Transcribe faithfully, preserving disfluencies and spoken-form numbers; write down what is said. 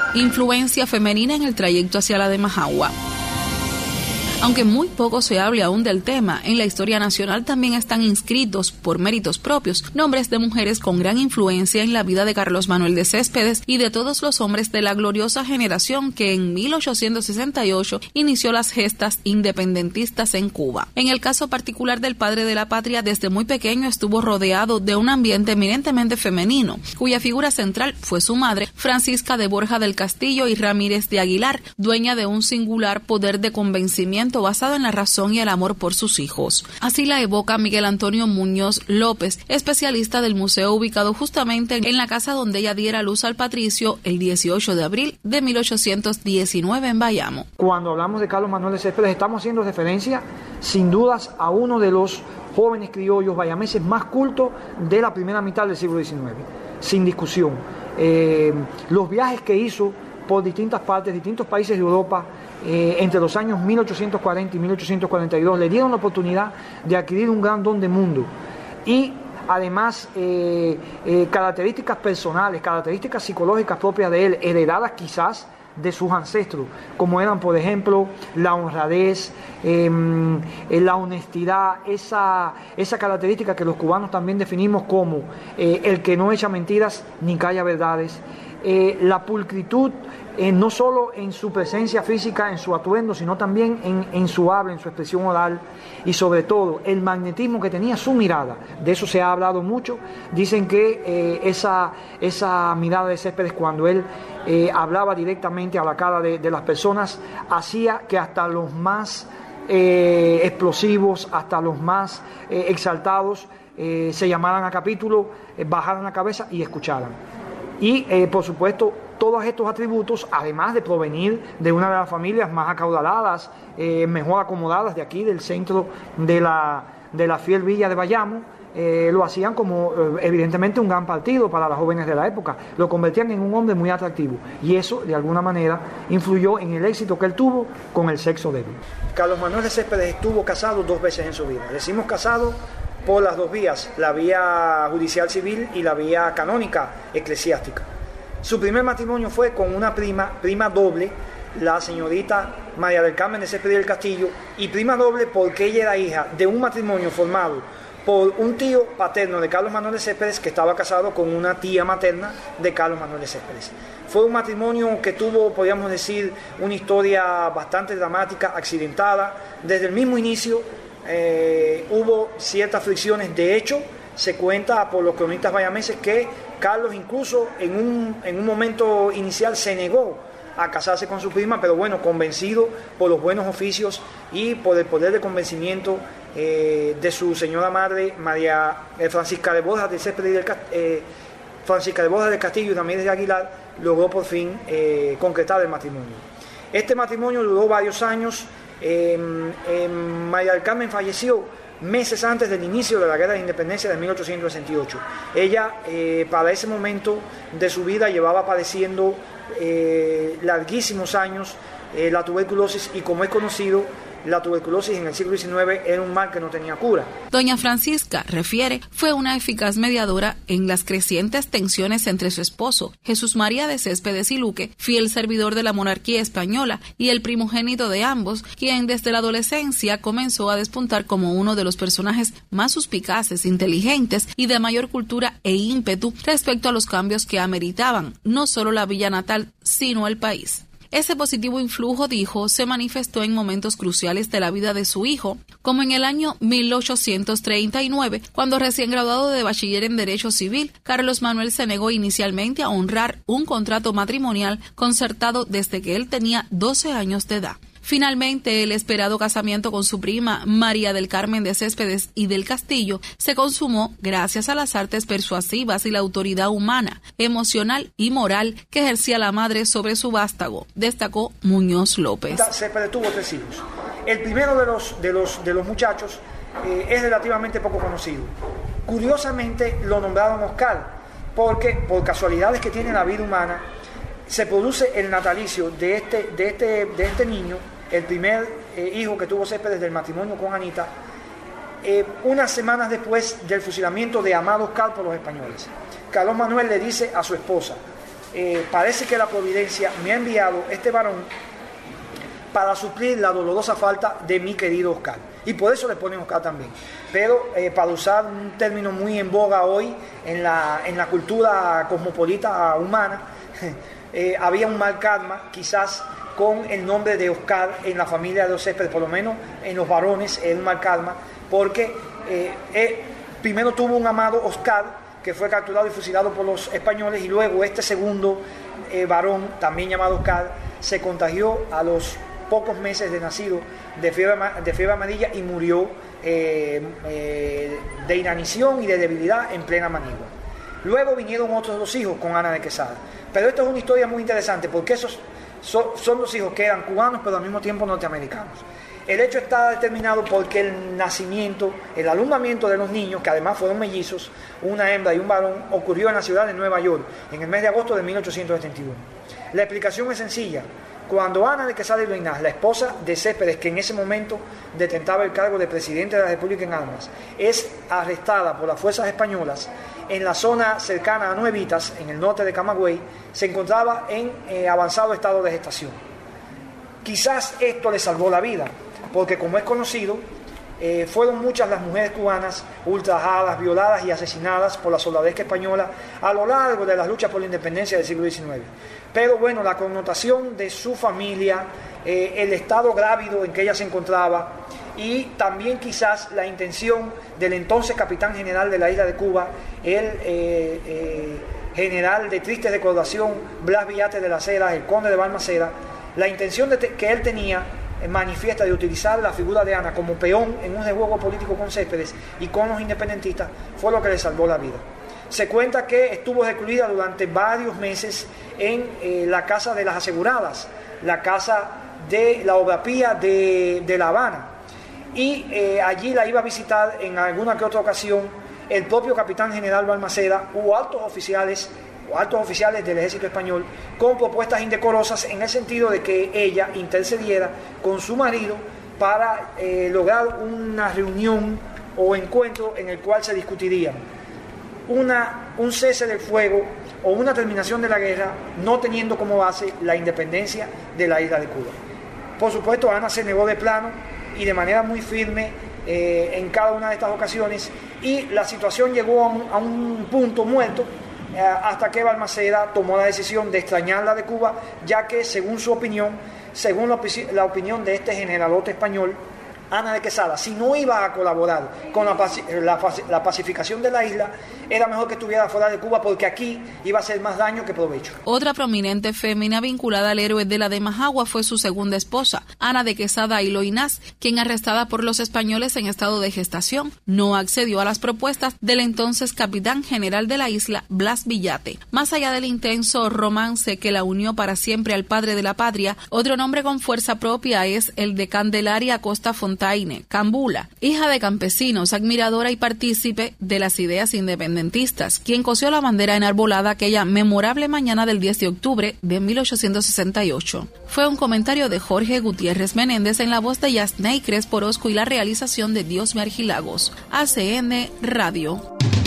Influencia femenina en el trayecto hacia la de Majagua. Aunque muy poco se hable aún del tema, en la historia nacional también están inscritos, por méritos propios, nombres de mujeres con gran influencia en la vida de Carlos Manuel de Céspedes y de todos los hombres de la gloriosa generación que en mil ochocientos sesenta y ocho inició las gestas independentistas en Cuba. En el caso particular del padre de la patria, desde muy pequeño estuvo rodeado de un ambiente eminentemente femenino, cuya figura central fue su madre, Francisca de Borja del Castillo y Ramírez de Aguilar, dueña de un singular poder de convencimiento basado en la razón y el amor por sus hijos. Así la evoca Miguel Antonio Muñoz López, especialista del museo ubicado justamente en la casa donde ella diera luz al patricio el dieciocho de abril de mil ochocientos diecinueve en Bayamo. Cuando hablamos de Carlos Manuel de Céspedes estamos haciendo referencia sin dudas a uno de los jóvenes criollos bayameses más cultos de la primera mitad del siglo diecinueve, sin discusión. Eh, los viajes que hizo por distintas partes, distintos países de Europa, eh, entre los años mil ochocientos cuarenta y mil ochocientos cuarenta y dos, le dieron la oportunidad de adquirir un gran don de mundo. Y además, eh, eh, características personales, características psicológicas propias de él, heredadas quizás de sus ancestros, como eran, por ejemplo, la honradez, eh, la honestidad, esa, esa característica que los cubanos también definimos como eh, el que no echa mentiras ni calla verdades, eh, la pulcritud, eh, no solo en su presencia física, en su atuendo, sino también en, en su habla, en su expresión oral, y sobre todo el magnetismo que tenía su mirada. De eso se ha hablado mucho. Dicen que eh, esa, esa mirada de Céspedes, cuando él eh, hablaba directamente a la cara de, de las personas, hacía que hasta los más eh, explosivos, hasta los más eh, exaltados, eh, se llamaran a capítulo, eh, bajaran la cabeza y escucharan. Y, eh, por supuesto, todos estos atributos, además de provenir de una de las familias más acaudaladas, eh, mejor acomodadas de aquí, del centro de la, de la fiel villa de Bayamo, eh, lo hacían como, eh, evidentemente, un gran partido para las jóvenes de la época. Lo convertían en un hombre muy atractivo. Y eso, de alguna manera, influyó en el éxito que él tuvo con el sexo débil. Carlos Manuel de Céspedes estuvo casado dos veces en su vida. Decimos casado por las dos vías, la vía judicial civil y la vía canónica eclesiástica. Su primer matrimonio fue con una prima, prima doble, la señorita María del Carmen de Céspedes del Castillo, y prima doble porque ella era hija de un matrimonio formado por un tío paterno de Carlos Manuel de Céspedes que estaba casado con una tía materna de Carlos Manuel de Céspedes. Fue un matrimonio que tuvo, podríamos decir, una historia bastante dramática, accidentada. Desde el mismo inicio eh, hubo ciertas fricciones. De hecho, se cuenta por los cronistas bayameses que Carlos incluso en un, en un momento inicial se negó a casarse con su prima, pero bueno, convencido por los buenos oficios y por el poder de convencimiento eh, de su señora madre, María eh, Francisca de Borja de Céspedes del eh, Francisca de Borja del Castillo y Ramírez de Aguilar, logró por fin eh, concretar el matrimonio. Este matrimonio duró varios años. Eh, eh, María del Carmen falleció meses antes del inicio de la Guerra de Independencia de mil ochocientos sesenta y ocho. Ella, eh, para ese momento de su vida, llevaba padeciendo eh, larguísimos años eh, la tuberculosis, y como es conocido, la tuberculosis en el siglo diecinueve era un mal que no tenía cura. Doña Francisca, refiere, fue una eficaz mediadora en las crecientes tensiones entre su esposo, Jesús María de Céspedes y Luque, fiel servidor de la monarquía española, y el primogénito de ambos, quien desde la adolescencia comenzó a despuntar como uno de los personajes más suspicaces, inteligentes y de mayor cultura e ímpetu respecto a los cambios que ameritaban no solo la villa natal, sino el país. Ese positivo influjo, dijo, se manifestó en momentos cruciales de la vida de su hijo, como en el año mil ochocientos treinta y nueve, cuando recién graduado de bachiller en Derecho Civil, Carlos Manuel se negó inicialmente a honrar un contrato matrimonial concertado desde que él tenía doce años de edad. Finalmente, el esperado casamiento con su prima María del Carmen de Céspedes y del Castillo se consumó gracias a las artes persuasivas y la autoridad humana, emocional y moral que ejercía la madre sobre su vástago, destacó Muñoz López. Céspedes tuvo tres hijos. El primero de los, de los, de los muchachos eh, es relativamente poco conocido. Curiosamente lo nombraron Oscar, porque por casualidades que tiene la vida humana, se produce el natalicio de este, de este, de este niño, el primer eh, hijo que tuvo Céspedes del matrimonio con Anita, eh, unas semanas después del fusilamiento de Amado Oscar por los españoles. Carlos Manuel le dice a su esposa: eh, parece que la providencia me ha enviado este varón para suplir la dolorosa falta de mi querido Oscar. Y por eso le ponen Oscar también. Pero eh, para usar un término muy en boga hoy en la, en la cultura cosmopolita humana, eh, había un mal karma, quizás con el nombre de Oscar en la familia de los Céspedes, por lo menos en los varones, es un mal karma, porque eh, eh, primero tuvo un amado Oscar, que fue capturado y fusilado por los españoles, y luego este segundo eh, varón, también llamado Oscar, se contagió a los pocos meses de nacido de fiebre, de fiebre amarilla y murió eh, eh, de inanición y de debilidad en plena Manigua. Luego vinieron otros dos hijos con Ana de Quesada. Pero esto es una historia muy interesante porque esos son, son dos hijos que eran cubanos pero al mismo tiempo norteamericanos. El hecho está determinado porque el nacimiento, el alumbramiento de los niños, que además fueron mellizos, una hembra y un varón, ocurrió en la ciudad de Nueva York en el mes de agosto de mil ochocientos setenta y uno. La explicación es sencilla. Cuando Ana de Quesada y Loynaz, la esposa de Céspedes, que en ese momento detentaba el cargo de presidente de la República en armas, es arrestada por las fuerzas españolas en la zona cercana a Nuevitas, en el norte de Camagüey, se encontraba en eh, avanzado estado de gestación. Quizás esto le salvó la vida, porque como es conocido, eh, fueron muchas las mujeres cubanas ultrajadas, violadas y asesinadas por la soldadesca española a lo largo de las luchas por la independencia del siglo diecinueve. Pero bueno, la connotación de su familia, eh, el estado grávido en que ella se encontraba y también quizás la intención del entonces capitán general de la isla de Cuba, el eh, eh, general de triste recordación Blas Villate de las Heras, el conde de Balmaceda, la intención de te- que él tenía eh, manifiesta de utilizar la figura de Ana como peón en un juego político con Céspedes y con los independentistas fue lo que le salvó la vida. Se cuenta que estuvo recluida durante varios meses en eh, la Casa de las Aseguradas, la casa de la Obra Pía de, de La Habana. Y eh, allí la iba a visitar en alguna que otra ocasión el propio capitán general Balmaceda u altos oficiales, o altos oficiales del ejército español con propuestas indecorosas en el sentido de que ella intercediera con su marido para eh, lograr una reunión o encuentro en el cual se discutirían Una, un cese del fuego o una terminación de la guerra, no teniendo como base la independencia de la isla de Cuba. Por supuesto, Ana se negó de plano y de manera muy firme eh, en cada una de estas ocasiones, y la situación llegó a un, a un punto muerto eh, hasta que Balmaceda tomó la decisión de extrañarla de Cuba, ya que según su opinión, según la, la opinión de este generalote español, Ana de Quesada, si no iba a colaborar con la, la, la pacificación de la isla, era mejor que estuviera fuera de Cuba, porque aquí iba a hacer más daño que provecho. Otra prominente fémina vinculada al héroe de la de Majagua fue su segunda esposa, Ana de Quesada y Loynaz, quien, arrestada por los españoles en estado de gestación, no accedió a las propuestas del entonces capitán general de la isla, Blas Villate. Más allá del intenso romance que la unió para siempre al padre de la patria, otro nombre con fuerza propia es el de Candelaria Acosta Fontaine Cambula, hija de campesinos, admiradora y partícipe de las ideas independentistas, quien cosió la bandera enarbolada aquella memorable mañana del diez de octubre de mil ochocientos sesenta y ocho. Fue un comentario de Jorge Gutiérrez Menéndez en la voz de Yasney Crespo Orozco y la realización de Diosme Argilagos. A C N Radio.